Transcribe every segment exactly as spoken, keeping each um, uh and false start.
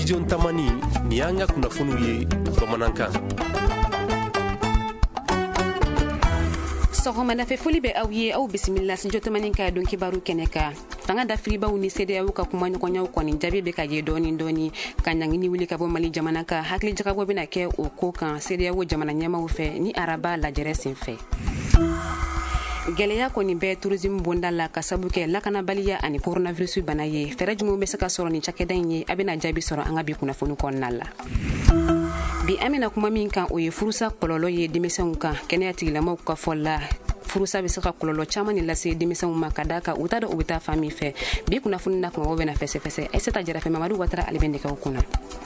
studio tamani ni an ka kunnafoniw ye bamanankan. Sɔgɔmada fɛ foli bɛ aw ye aw bisimila studio tamani ka don kibaru kɛnɛ kan. Fanga dafiribaw ni C D A O ka kuma ɲɔgɔnyaw kɔni jaabi bɛ ka ye dɔɔni dɔɔni ka ɲangini wuli ka bɔ Mali jamana ka hakili jagabɔ bɛna kɛ o ko kan C D A O jamana ɲɛmaaw fɛ ni araba lajɛrɛ sen fɛ. Gɛlɛya kɔni bɛ tourisme bonda la ka sabu kɛ lakanabaliya ani coronavirus bana ye. Fɛɛrɛ jumɛnw bɛ se ka sɔrɔ ni cakɛda in ye a bɛna jaabi sɔrɔ an ka bi kunnafoni kɔnɔna la. Bi an bɛna kuma min kan o ye furusa kɔlɔlɔ ye denmisɛnw kan kɛnɛya tigilamaw ka fɔ la. Furusa bɛ se ka kɔlɔlɔ caman lase denmisɛnw ma ka da kan u t'a dɔn u bɛ taa fan min fɛ. Bi kunnafoni na kuma o bɛna fɛsɛfɛsɛ Aissata Jarafe Mamadu Watara ale bɛ nɛgɛw kunna.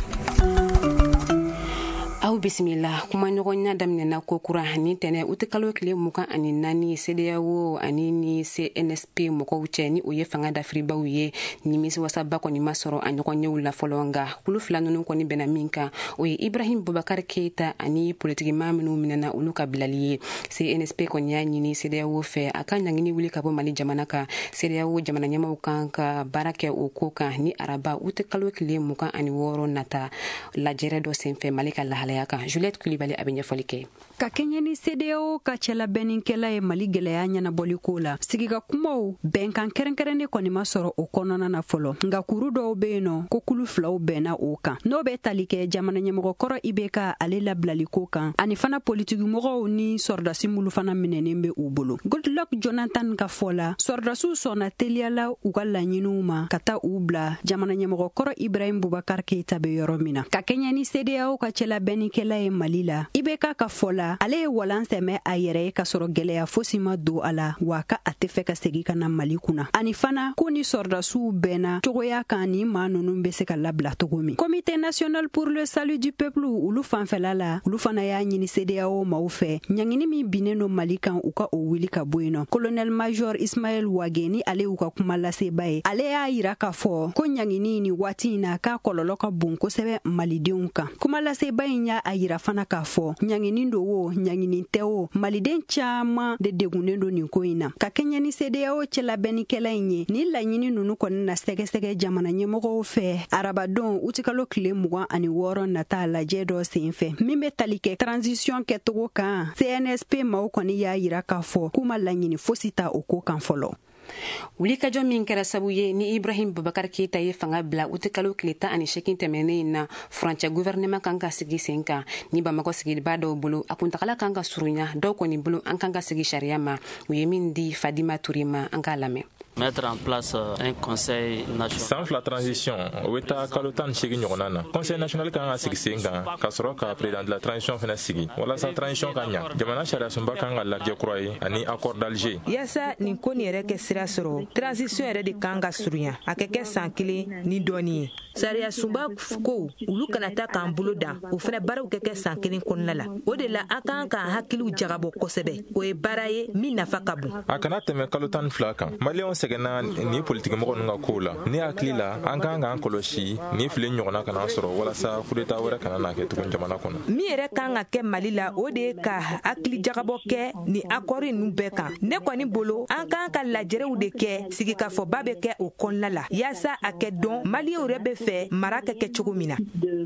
Aw bisimila kuma ɲɔgɔnya daminɛna ko kura ni tɛnɛ u tɛ kalo tile mugan ani naani C D A O ani ni C N S P mɔgɔw cɛ ni o ye fanga dafiribaw ye nimisi wasaba kɔni ma sɔrɔ a ɲɔgɔnyew la fɔlɔ nka kulu fila ninnu kɔni bɛna min kan o ye Ibrahim Boubacar Keita ani politikima minnu minɛna olu ka bilali ye. C N S P kɔni y'a ɲini C D A O fɛ a ka ɲangini wuli ka bɔ Mali jamana kan. C D A O jamana ɲɛmaaw kan ka baara kɛ o ko kan ni araba u tɛ kalo tile mugan ani wɔɔrɔ nata lajɛrɛ dɔ senfɛ Mali ka lahalaya kan. Juliette Kulibali a bɛ ɲɛfɔli kɛ. Ka kɛɲɛ ni C D A O ka cɛlabɛnnikɛla ye Mali gɛlɛya ɲɛnabɔli ko la sigika kumaw bɛnkan kɛrɛnkɛrɛnnen kɔni ma sɔrɔ o kɔnɔna na fɔlɔ nka kuru dɔw bɛ yen nɔ ko kulu filaw bɛnna o kan n'o bɛ tali kɛ jamana ɲɛmɔgɔ kɔrɔ I B K ale labilali ko kan ani fana politikimɔgɔw ni sɔrdasi mulu fana minɛnen bɛ u bolo. Goodluck Jonathan ka fɔ la sɔrdasiw sɔnna teliyala u ka laɲiniw ma ka taa u bila jamana ɲɛmɔgɔ kɔrɔ Ibrahim Boubacar Keita bɛ yɔrɔ min na. Ka kɛɲɛ ni C D A O ka cɛlabɛnnikɛla ye Mali la I B K ka fɔ la ale ye walan tɛmɛ a yɛrɛ ye ka sɔrɔ gɛlɛya fosi ma don a la wa ka a tɛ fɛ ka segi ka na Mali kunna ani fana ko ni sɔrdasiw bɛnna cogoya kan ni maa ninnu bɛ se ka labila cogo min. Comité national pour le salut du peuple olu fanfɛla la olu fana y'a ɲini C D A O maaw fɛ ɲangini min binnen don Mali kan u ka o wuli ka bɔ yen nɔ. Colonel Major Ismaël Wage ni ale y'u ka kuma laseba ye ale y'a yira k'a fɔ ko ɲangini ni waati in na k'a kɔlɔlɔ ka bon kosɛbɛ malidenw kan. Kuma laseba in y'a yira fana k'a fɔ ɲangini do wo ɲangini tɛ o maliden caman de degunnen don nin ko in na. Ka kɛɲɛ ni C D A O cɛlabɛnnikɛla in ye ni laɲini ninnu kɔni na sɛgɛsɛgɛ jamana ɲɛmɔgɔw fɛ arabadon u tɛ kalo tile mugan ani wɔɔrɔ nata lajɛ dɔ sen fɛ min bɛ tali kɛ transition kɛcogo kan. C N S P maaw kɔni y'a yira k'a fɔ k'u ma laɲini fosi ta o ko kan fɔlɔ. Wulikajɔ min kɛra sabu ye ni Ibrahim Boubacar Keita ye fanga bila u tɛ kalo tile tan ani seegin tɛmɛnen na furancɛ gouvernement kan ka sigi sen kan ni Bamakɔ sigibaa dɔw bolo a kuntagala kan ka surunya dɔw kɔni bolo an kan ka sigi sariya ma u ye min di Fadima Touré ma an k'a lamɛn. Mettre en place un conseil national. Sans la transition, o bɛ taa kalo tan ni seegin ɲɔgɔnna na. Conseil national kan ka sigi sen kan ka sɔrɔ ka président de la transition fana sigi walasa transition ka ɲa. Jamana sariya sunba kan ka lajɛ kura ye ani accord d'Alger. Yasa nin ko nin yɛrɛ kɛ sira sɔrɔ transition yɛrɛ de kan ka surunya a kɛ kɛ san kelen ni dɔɔni ye. Sariya sunba ko olu kana taa k'an bolo dan o fana baaraw kɛ kɛ san kelen kɔnɔna la. O de la an kan ka hakiliw jagabɔ kosɛbɛ. O ye baara ye min nafa ka bon. A kana tɛmɛ kalo tan ni fila kan. Maliyɛnw sɛgɛnna ni politikimɔgɔ ninnu ka kow la. Ni hakili la an kan k'an kɔlɔsi ni fili ɲɔgɔnna kana sɔrɔ walasa coup d'état wɛrɛ kana na kɛ tugun jamana kɔnɔ. Min yɛrɛ kan ka kɛ Mali la o de ye ka hakili jagabɔ kɛ ni accord ninnu bɛɛ kan. Ne kɔni bolo an kan ka lajɛrew de kɛ sigikafɔba bɛ kɛ o kɔnɔna la yaasa a kɛ dɔn maliyɛnw yɛrɛ bɛ fɛ mara ka kɛ cogo min na.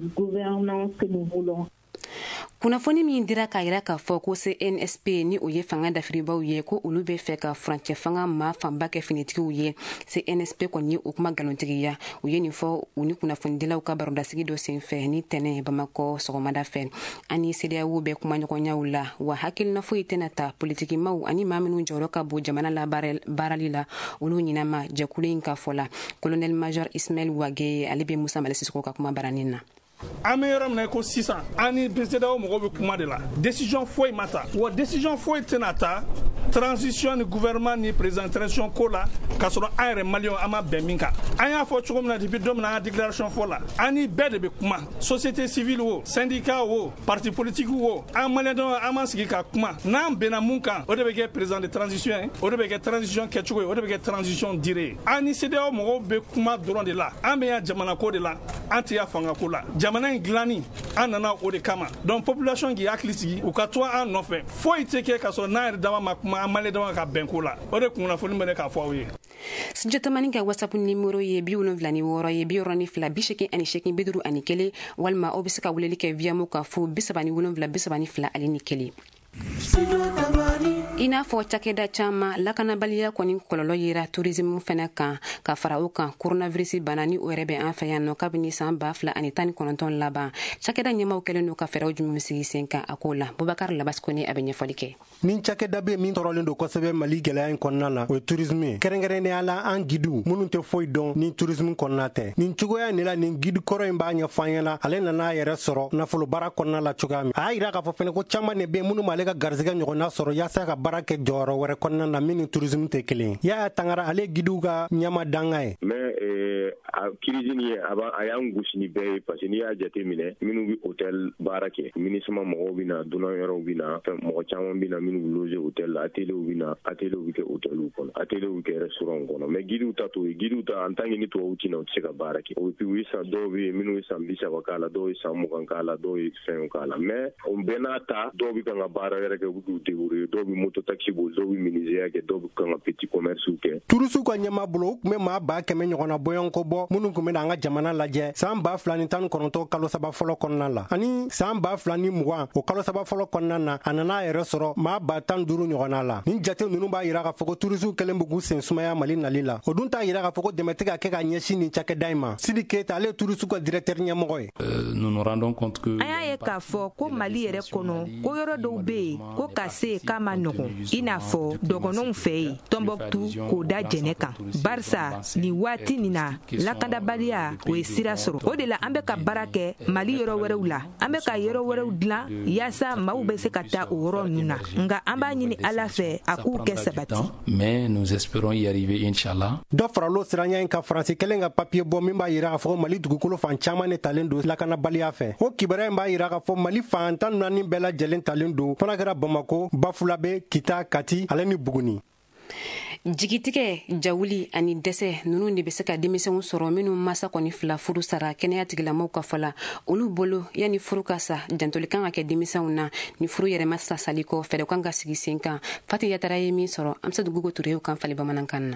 Kunnafoni min dira k'a yira k'a fɔ ko C N S P ni o ye fanga dafiribaw ye ko olu bɛ fɛ ka furancɛ fanga ma fanba kɛ finitigiw ye. C N S P kɔni ye o kuma galontigiya u ye nin fɔ u ni kunnafonidilaw ka barodasigi dɔ senfɛ ni tɛnɛ Bamakɔ sɔgɔmada fɛ ani C D A O bɛ kuma ɲɔgɔnyaw la wa hakilina foyi tɛna ta politikimaw ani maa minnu jɔyɔrɔ ka bon jamana la baarali la olu ɲinama jɛkulu in ka fɔ la. Colonel Major Ismaël Wage ale bɛ Musa Male Sisoko ka kuma baranin na. An bɛ yɔrɔ min na ko sisan an ni C D A O mɔgɔw bɛ kuma de la décision foyi ma ta wa décision foyi tɛna ta transition ni gouvernement ni président transition ko la ka sɔrɔ an yɛrɛ maliyɛnw an ma bɛn min kan. An y'a fɔ cogo min na depuis don min na an ka déclaration fɔ la an ni bɛɛ de bɛ kuma société civile wo syndicat wo parti politique wo an maliyɛnw an ma sigi ka kuma n'an bɛnna mun kan o de bɛ kɛ président de transition ye o de bɛ kɛ transition kɛcogo ye o de bɛ kɛ transition dire ye. An ni C D A O mɔgɔw bɛ kuma dɔrɔn de la an bɛ yan jamana ko de la an tɛ yan fanga ko la. Jamana in dilanni an nana o de kama donc population k'i hakili sigi u ka to an nɔfɛ foyi tɛ kɛ ka sɔrɔ n'an yɛrɛ dama ma kuma an maliyɛn dama ka bɛn ko la o de kunnafoni bɛ ne k'a fɔ aw ye. studio tamani ka whatsapp numéro ye bi wolonwula ni wɔɔrɔ ye bi wɔɔrɔ ni fila bi seegin ani seegin bi duuru ani kelen walima aw bɛ se ka weleli kɛ via mo ka fo bi saba ni wolonwula bi saba ni fila ale ni kelen. I n'a fɔ cakɛda caaman lakanabaliya kɔni kɔlɔlɔ yera tourisme fɛnɛ kan ka fara o kan coronavirus bana ni o yɛrɛ bɛ an fɛ yan nɔ kabini san ba fila ani tan ni kɔnɔntɔn laban cakɛda ɲɛmaw kɛlen don ka fɛɛrɛw jumɛn sigi sen kan a ko la Bubakar Labaskone a bɛ ɲɛfɔli kɛ. Ni cakɛda bɛ min tɔrɔlen don kosɛbɛ Mali gɛlɛya in kɔnɔna na o ye tourisme ye kɛrɛnkɛrɛnnenya la an gidiw minnu tɛ foyi dɔn ni tourisme kɔnɔna tɛ nin cogoya nin la nin guide kɔrɔ in b'a ɲɛfɔ an ɲɛna ale nana a yɛrɛ sɔrɔ nafolo baara kɔnɔna la cogoya min a y'a yira k'a fɔ fɛnɛ ko caman de bɛ minnu m'ale ka garisɛgɛ ɲɔgɔnna sɔrɔ yaasa ka baara kɛ jɔyɔrɔ wɛrɛ kɔnɔna na min ni tourisme tɛ kelen ye yaya tangara ale gidiw ka ɲɛma danga ye mais a crise ni a y'an gosi ni bɛɛ ye parce que n'i y'a jate minɛ minnu bɛ hôtel baara kɛ minisma mɔgɔw bɛ na dunan yɔrɔw bɛ na mɔgɔ caman bɛ na minnu bɛ loger hôtel la atelier bɛ na atelier bɛ kɛ hôteliw kɔnɔ atelier bɛ kɛ restaurant kɔnɔ mais gidiw ta t'o ye gidiw ta en tant que ni tubabu ti na u tɛ se ka baara kɛ o puis u ye san dɔw bɛ yen minnu ye san bi saba k'a la dɔw ye san mugan k'a la dɔw ye fɛnw k'a la mais o bɛɛ n'a ta dɔw bɛ kan ka baara wɛrɛ kɛ u b'u débrouiller dɔw bɛ moto taxi boli dɔw bɛ menuisier kɛ dɔw bɛ kan ka petit commerce kɛ. Turusiw ka ɲɛma bolo u tun bɛ maa ba kɛmɛ ɲɔgɔnna bɔɲɔgɔnko bɔ minnu tun bɛ an ka jamana lajɛ san ba fila ni tan ni kɔnɔntɔn kalo saba fɔlɔ kɔnɔna la ani san ba fila ni mugan o kalo saba fɔlɔ kɔnɔna na a nana a yɛrɛ sɔrɔ maa ba tan duuru ɲɔgɔnna la nin jate ninnu b'a yira k'a fɔ ko turusiw kɛlen b'u k'u sen sumaya Mali nali la o dun t'a yira k'a fɔ ko dɛmɛ tɛ ka kɛ ka ɲɛsin nin cakɛda in ma Sidi Keyita ale ye turusiw ka directeur ɲɛmɔgɔ ye. an y'a ye k'a fɔ ko Mali yɛrɛ kɔnɔ ko yɔrɔ dɔw bɛ yen ko ka se k'a ma nɔgɔn i n'a fɔ dɔgɔnɔnw fɛ yen Tɔnbɔkutu k'o da jɛnɛ kan barisa nin waati nin na lakandabaliya o ye sira sɔrɔ o de la an bɛ ka baara kɛ Mali yɔrɔ wɛrɛw la an bɛ ka yɔrɔ wɛrɛw dilan yaasa maaw bɛ se ka taa o yɔrɔ ninnu na nka an b'a ɲini Ala fɛ a k'u kɛ sabati. mais nous espérons y arriver inchallah. dɔ faralo siranya in ka Faransi kelen ka papier bɔ min b'a yira k'a fɔ Mali dugukolo fan caman ne talen don lakanabaliya fɛ o kibaruya in b'a yira k'a fɔ Mali fan tan naani bɛɛ lajɛlen talen don fana kɛra Bamako Bafulabe Kita Kati ale ni Buguni. Jigitigɛ jawuli ani dɛsɛ ninnu de bɛ se ka denmisɛnw sɔrɔ minnu masa kɔni fila furu sara kɛnɛya tigilamɔgɔw ka fɔ la olu bolo yanni furu ka sa jantoli kan ka kɛ denmisɛnw na ni furu yɛrɛma sa sali kɔ fɛɛrɛ kan ka sigi sen kan Fati Yatara ye min sɔrɔ Amsatu Gugu Ture y'o kan fali bamanankan na.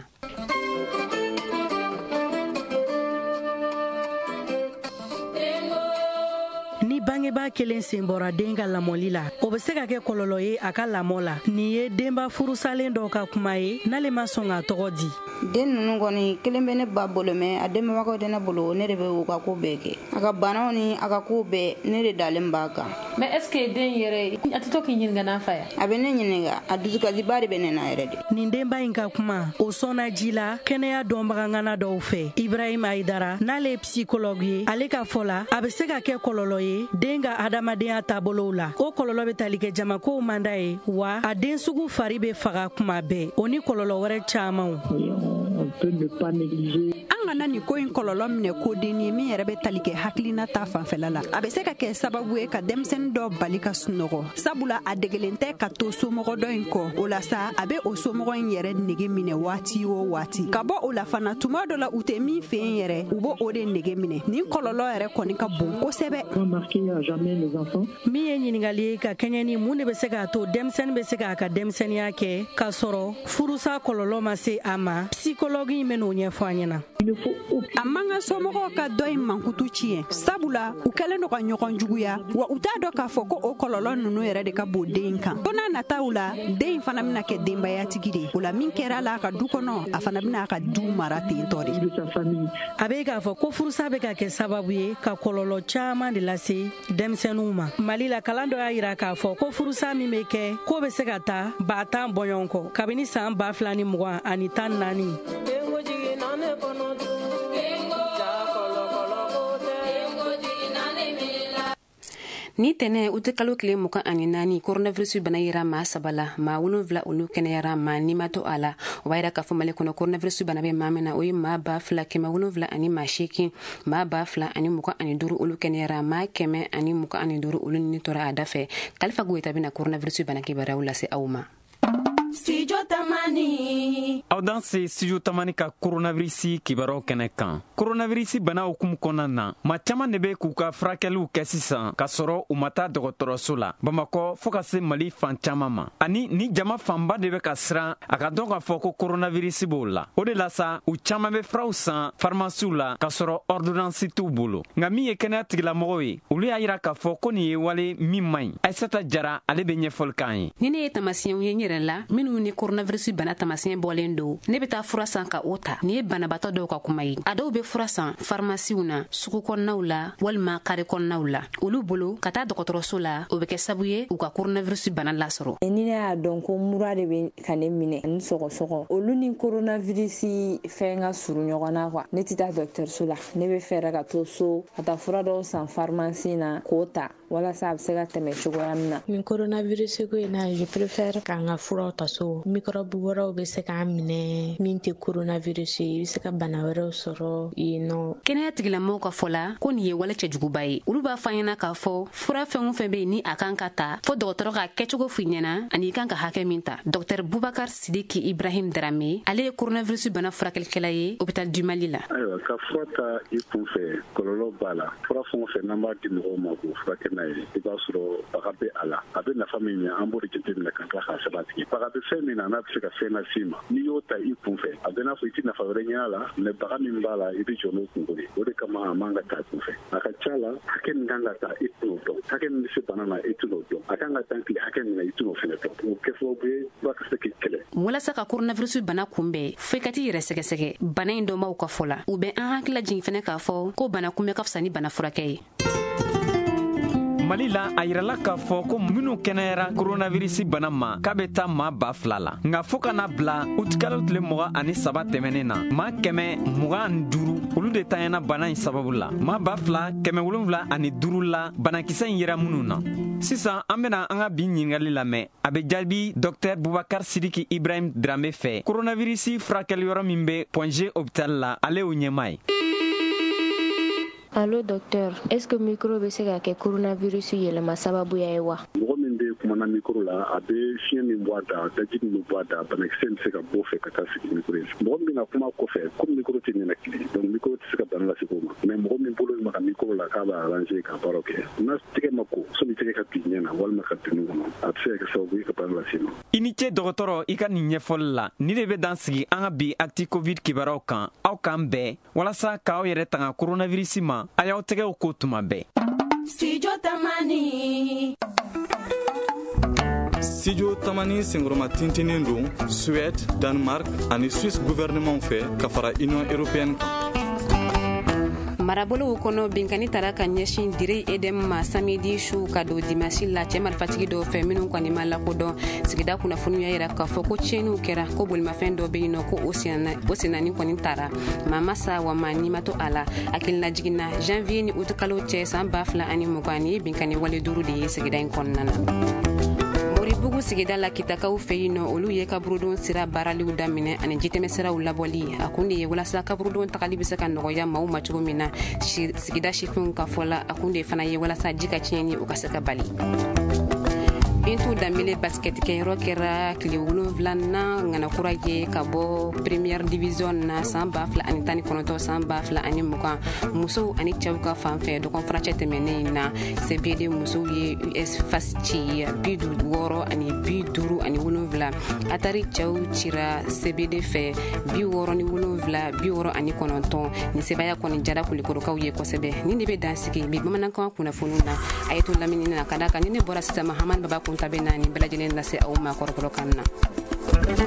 Ni bangeba kelen sen bɔra den ka lamɔli la o bɛ se ka kɛ kɔlɔlɔ ye a ka lamɔ la nin ye denba furusalen dɔ ka kuma ye n'ale ma sɔn ka tɔgɔ di. Den ninnu kɔni kelen bɛ ne ba bolo mɛ a denbagaw tɛ ne bolo ne de bɛ u ka ko bɛɛ kɛ a ka banaw ni a ka ko bɛɛ ne de dalen b'a kan. mais est ce que den yɛrɛ a tɛ to k'i ɲininka n'a fa ya. a bɛ ne ɲininka a dusukasiba de bɛ ne na yɛrɛ de. nin denba in ka kuma o sɔnna ji la kɛnɛya dɔnbagangana dɔw fɛ Ibrahima Aidara n'ale ye psychologue ye ale ka fɔ la a bɛ se ka kɛ kɔlɔlɔ ye den ka adamadenya taabolow la o kɔlɔlɔ bɛ tali kɛ jamakow man d'a ye wa a den sugu fari bɛ faga kuma bɛɛ o ni kɔlɔlɔ wɛrɛ camanw. an kana nin ko in kɔlɔlɔ minɛ ko den ye min yɛrɛ bɛ tali kɛ hakilina ta fanfɛla la a bɛ se ka kɛ sababu ye ka denmisɛnnin dɔ bali ka sunɔgɔ sabula a degelen tɛ ka to somɔgɔ dɔ in kɔ o la sa a bɛ o somɔgɔ in yɛrɛ nege minɛ waati o waati ka bɔ o la fana tuma dɔ la u tɛ min fɛ yen yɛrɛ u b'o o de nege minɛ nin kɔlɔlɔ yɛrɛ kɔni ka bon kosɛbɛ. min ye ɲininkali ye ka kɛɲɛ ni mun de bɛ se k'a to denmisɛnnin bɛ se k'a ka denmisɛnninya kɛ k'a sɔrɔ furusa kɔlɔlɔ ma se a ma psychologue in bɛ n'o ɲɛfɔ an ɲɛna. a man ka somɔgɔw ka dɔ in mankutu tiɲɛ sabula u kɛlen don ka ɲɔgɔn juguya wa u t'a dɔn k'a fɔ ko o kɔlɔlɔ ninnu yɛrɛ de ka bon den kan ko n'a nataw la den in fana bɛna kɛ denbayatigi de o la min kɛra a la a ka du kɔnɔ a fana bɛna a ka du mara ten tɔ de. a bɛ k'a fɔ ko furusa bɛ ka kɛ sababu ye ka kɔlɔlɔ caman de lase denmisɛnninw ma Mali la kalan dɔ y'a yira k'a fɔ ko furusa min bɛ kɛ ko bɛ se ka taa ba tan bɔɲɔgɔn kɔ kabini san ba fila ni mugan ani tan naani. ni tɛnɛ u tɛ kalo kile mugan ani naani coronavirus bana yira maa saba la maa wolonwula olu kɛnɛyara maa ni ma to a la o b'a yira k'a fɔ Mali kɔnɔ coronavirus bana bɛ maa min na o ye maa ba fila kɛmɛ wolonwula ani maa seegin maa ba fila ani mugan ani duuru olu kɛnɛyara maa kɛmɛ ani mugan ani duuru olu ni tora a da fɛ Kalifa Goyita bɛna coronavirus bana kibaruyaw lase aw ma. Studio Tamani. Aw dan se Studio Tamani ka coronavirus kibaro kɛnɛ kan. Coronavirus bana hukumu kɔnɔna na, ma caman de bɛ k'u ka furakɛliw kɛ sisan ka sɔrɔ u ma taa dɔgɔtɔrɔso la. Bamakɔ fo ka se Mali fan caman ma. Ani ni jama fanba de bɛ ka siran a ka dɔn k'a fɔ ko coronavirus b'o la. O de la sa, u caman bɛ furaw san pharmaciw la ka sɔrɔ ordonnance t'u bolo. Nka min ye kɛnɛya tigilamɔgɔw ye, olu y'a yira k'a fɔ ko nin ye wale min man ɲi. Aissata Jara ale bɛ ɲɛfɔli k'an ye. Ni ne ye tamasiyɛnw ye n yɛrɛ la minnu ni coronavirus bana tamasiyɛn bɔlen don, ne bɛ taa fura san ka o ta. Ni ye banabaatɔ dɔw ka kuma ye. A dɔw bɛ fura san pharmaciw na, sugu kɔnɔnaw la, walima kare kɔnɔnaw la. Olu bolo ka taa dɔgɔtɔrɔso la, o bɛ kɛ sabu ye u ka coronavirus bana lasɔrɔ. Ni ne y'a dɔn ko mura de bɛ ka ne minɛ ani sɔgɔsɔgɔ, olu ni coronavirus fɛn ka surun ɲɔgɔn na quoi. Ne tɛ taa dɔgɔtɔrɔso la, ne bɛ fɛɛrɛ ka to so ka taa fura dɔw san pharmacie na k'o ta walasa a bɛ se ka tɛmɛ cogoya min na. Ni coronavirus ko in na, je préfère k'an ka furaw ta so. Microbe wɛrɛw bɛ se k'an minɛ min tɛ coronavirus ye, i bɛ se ka bana wɛrɛw sɔrɔ yen nɔ. Kɛnɛya tigilamɔgɔw ka fɔ la ko nin ye wale cɛjuguba ye. Olu b'a fɔ an ɲɛna k'a fɔ fura fɛn o fɛn bɛ yen ni a kan ka ta, fo dɔgɔtɔrɔ ka kɛcogo f'i ɲɛna ani i kan ka hakɛ min ta. Docteur Bubakar Sidiki Ibrahim Darame, ale ye coronavirus bana furakɛlikɛla ye hôpital du Mali la. Ayiwa, ka fura ta i kun fɛ kɔlɔlɔ b'a la. Fura fɛn o fɛn n'an b'a di mɔgɔw ma k'o furakɛ n'a ye, i b'a sɔrɔ baga bɛ a la. A bɛ nafa min ɲɛ an b'o de jateminɛ ka tila k'a sɛbɛn a tigi. Baga bɛ fɛn min na n'a bɛ se ka fɛn lase i ma, n'i y'o ta i kun fɛ, a bɛ n'a fɔ i tɛ nafa wɛrɛ ɲɛ a la, mɛ baga min b'a la i bɛ jɔ n'o kungo de. O de kama a man ka taa kun fɛ. A ka ca la, hakɛ min kan ka ta i t'o dɔn, hakɛ min bɛ se bana na i t'o dɔn, a kan ka taa tile hakɛ min na i t'o fɛnɛ dɔn. O kɛ sababu ye fura ka se k'i kɛlɛ. Walasa ka coronavirus bana kunbɛn, fo i ka t'i yɛrɛ sɛgɛsɛgɛ bana in dɔnbaaw ka fɔ la, u bɛ an hakili lajigin fɛnɛ k'a fɔ ko bana kunbɛn ka fisa ni bana furakɛ ye. Mali la a yirala k'a fɔ ko minnu kɛnɛyara coronavirus bana ma k'a bɛ taa maa ba fila la. Nka fo ka na bila utikalo tile mugan ani saba tɛmɛnen na, maa kɛmɛ mugan ani duuru olu de tanyana bana in sababu la. Maa ba fila kɛmɛ wolonwula ani duuru la banakisɛ in yera minnu na. Sisan an bɛna an ka bi ɲininkali lamɛn. A bɛ jaabi Docteur Bubakar Sidiki Ibrahim Darame fɛ. Coronavirus furakɛli yɔrɔ min bɛ Point hôpital la, ale y'o ɲɛmaa ye. Allo docteur, est-ce que micro bɛ se ka kɛ coronavirus yɛlɛma sababuya ye wa? Mɔgɔ min bɛ kumana micro la, a bɛ fiɲɛ min bɔ a da, daji min bɔ a da, banakisɛ bɛ se ka bɔ fɛ ka taa sigi micro ye. Mɔgɔ min bɛna kuma kɔfɛ, comme micro tɛ ɲɛnakili, donc micro tɛ se ka bana lase o ma. Mais mɔgɔ min bolo bɛ ka micro la k'a b'a arranger ka baara kɛ, n'a tɛgɛ ma ko, sɔnni tɛgɛ ka bin ɲɛ na walima ka bin kɔnɔ, a bɛ se ka kɛ sababu ye ka bana lase ma. I ni ce dɔgɔtɔrɔ, i ka nin ɲɛfɔli la. Ni de bɛ dan sigi an ka bi acti Covid kibaruyaw kan. Aw k'an bɛɛ walasa k'aw yɛrɛ tanga coronavirus ma, a y'aw tɛgɛw ko tuma bɛɛ. Studio Tamani. Studio Tamani sengoroma tintinin don Suède, Danemark ani Suisse gouvernement fɛ ka fara Union européenne kan. Marabolow kɔnɔ binkani tara ka ɲɛsin Dire Edem ma samedi su ka don dimanche la cɛ marifatigi dɔw fɛ minnu kɔni ma lakodɔn. Sigida kunnafoniya yira k'a fɔ ko tiɲɛniw kɛra ko bolimafɛn dɔ bɛ yen nɔ ko o senani kɔni tara. Mama sa wa ma ni ma to a la hakilina jiginna janvier ni août kalo cɛ san ba fila ani mugan ni binkani wale duuru de ye sigida in kɔnɔna na. Moribugu sigida la Kitakaw fɛ yen nɔ olu ye kaburudon sira baaraliw daminɛ ani jitɛmɛsiraw labɔli. A kun de ye walasa kaburudon tagali bɛ se ka nɔgɔya maaw ma cogo min na. Sigida sifinw ka fɔ la a kun de fana ye walasa ji ka tiɲɛni o ka se ka bali. Bintu Danbele basket kɛyɔrɔ kɛra tile wolonwulanan ŋanakura ye ka bɔ première division na san ba fila ani tan ni kɔnɔntɔn san ba fila ani mugan. Musow ani cɛw ka fanfɛ dɔgɔkun furancɛ tɛmɛnen na C B D musow ye U S F A S ci bi wɔɔrɔ ani bi duuru ani wolonwula. Atari cɛw cira C B D fɛ bi wɔɔrɔ ni wolonwula bi wɔɔrɔ ani kɔnɔntɔn. Ni sebaya kɔni jara kulikorokaw ye kosɛbɛ. Ni de bɛ dansigi bi bamanankan kunnafoniw na a ye to lamini na ka da kan ni ne bɔra sisan Mahamani Baba Kunta bɛ na nin bɛɛ lajɛlen lase aw ma kɔrɔkɔrɔ kan na.